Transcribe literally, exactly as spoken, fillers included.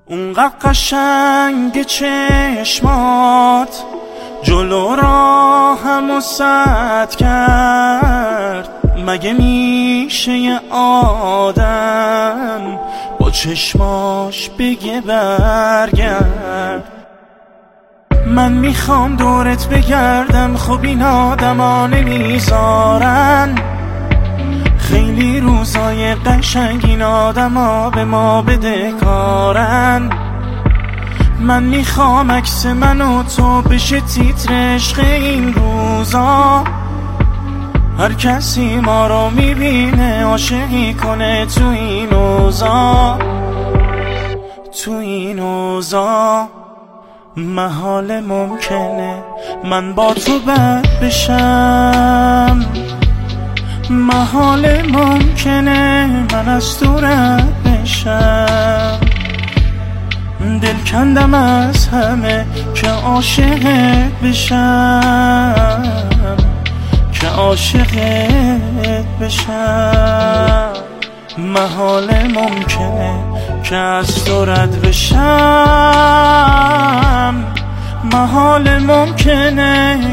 اونقدر قشنگ چشمات جلو راهمو سد کرد. مگه میشه یه آدم با چشماش بگه برگرد؟ من میخوام دورت بگردم، خب این آدما نمیذارن. خیلی روزای قشنگ این آدما به ما بدهکارن. من میخوام عکس من و تو بشه تیتر عشق این روزا. هر کسی ما رو میبینه عاشقی کنه تو این اوضاع. تو این اوضاع محال ممکنه من با تو بد بشم. محال ممکنه من از تو رد بشم. دل کندم از همه که عاشقت بشم، که عاشقت بشم. محال ممکنه که از تو رد بشم. محال ممکنه